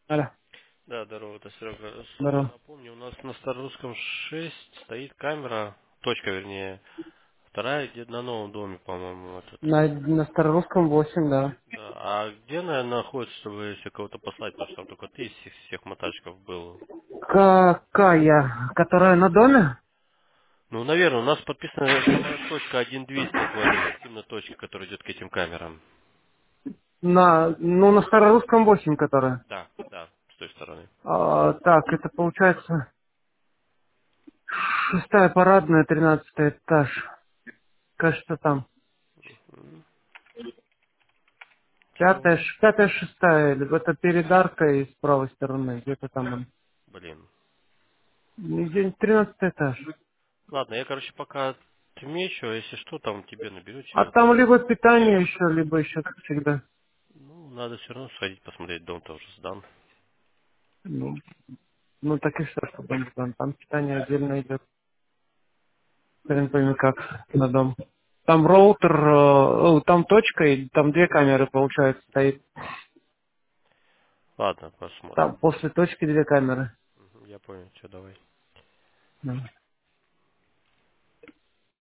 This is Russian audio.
Алло, Да, здорово, это Серега. Слушай, здорово. напомню, у нас на Старорусском 6 стоит камера, точка вернее, вторая где на новом доме, по-моему, вот это. На старорусском 8, да. Да. А где, наверное, находится, чтобы если кого-то послать, потому что там только ты из всех мотальщиков был. Какая? Которая на доме? Ну, наверное, у нас подписана самая точка 1220, именно точка, которая идет к этим камерам. На старорусском 8, которая. Да, да, с той стороны. Так, это получается шестая парадная, 13 этаж. Кажется, там. Все, Пятая, шестая, либо это перед аркой с правой стороны, где-то там он. блин. 13 этаж. Ладно, я, короче, пока отмечу, а если что, там тебе наберу А через там день. либо питание еще, либо еще, как всегда. Ну, надо все равно сходить посмотреть, дом тоже сдан. Ну, ну так и что, чтобы он там питание отдельно идет. Хрен пойми как на дом. Там роутер, там точка, и там две камеры, получается, стоит. Ладно, посмотрим. Там после точки две камеры. Я понял, что давай. Да.